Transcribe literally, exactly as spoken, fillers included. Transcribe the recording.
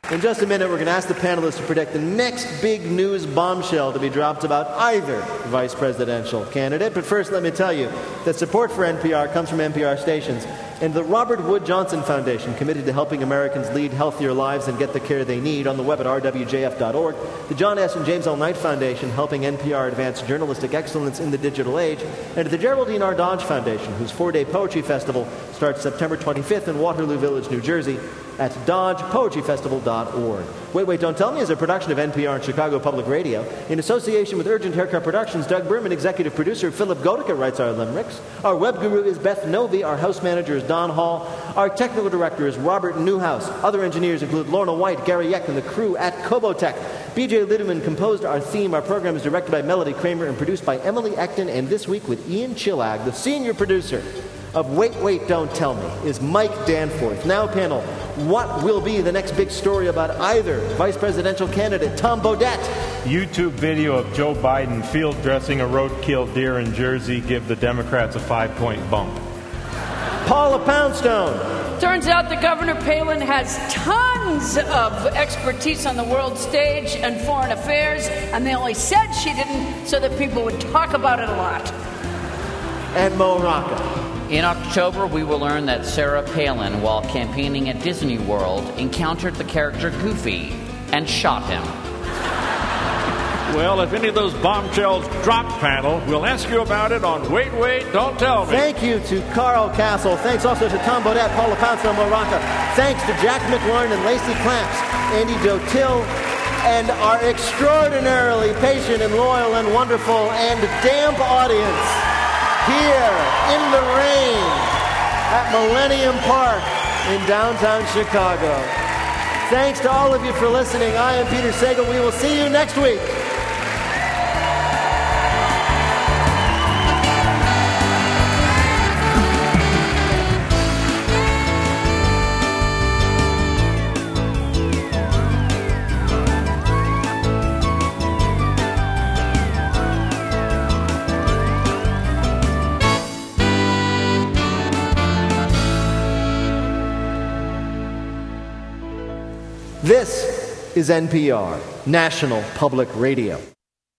In just a minute, we're going to ask the panelists to predict the next big news bombshell to be dropped about either vice presidential candidate. But first, let me tell you that support for N P R comes from N P R stations and the Robert Wood Johnson Foundation, committed to helping Americans lead healthier lives and get the care they need, on the web at r w j f dot org. The John S. and James L. Knight Foundation, helping N P R advance journalistic excellence in the digital age. And the Geraldine R. Dodge Foundation, whose four-day poetry festival starts September twenty-fifth in Waterloo Village, New Jersey, at dodge poetry festival dot org. Wait, Wait, Don't Tell Me is a production of N P R and Chicago Public Radio. In association with Urgent Haircut Productions, Doug Berman, executive producer. Philip Godica writes our limericks. Our web guru is Beth Novi. Our house manager is Don Hall. Our technical director is Robert Newhouse. Other engineers include Lorna White, Gary Eck, and the crew at Kobotech. B J Lideman composed our theme. Our program is directed by Melody Kramer and produced by Emily Ekton. And this week with Ian Chillag, the senior producer of Wait, Wait, Don't Tell Me, is Mike Danforth. Now, panel, what will be the next big story about either vice presidential candidate? Tom Bodette. YouTube video of Joe Biden field dressing a roadkill deer in Jersey give the Democrats a five-point bump. Paula Poundstone. Turns out that Governor Palin has tons of expertise on the world stage and foreign affairs, and they only said she didn't so that people would talk about it a lot. And Mo Rocca. In October, we will learn that Sarah Palin, while campaigning at Disney World, encountered the character Goofy and shot him. Well, if any of those bombshells drop, panel, we'll ask you about it on Wait, Wait, Don't Tell Me. Thank you to Carl Castle. Thanks also to Tom Bodette, Paula Poundstone, Mo Rocca. Thanks to Jack McLaurin and Lacey Clamps, Andy Dotil, and our extraordinarily patient and loyal and wonderful and damp audience here in the rain at Millennium Park in downtown Chicago. Thanks to all of you for listening. I am Peter Sagal. We will see you next week. This is N P R, National Public Radio.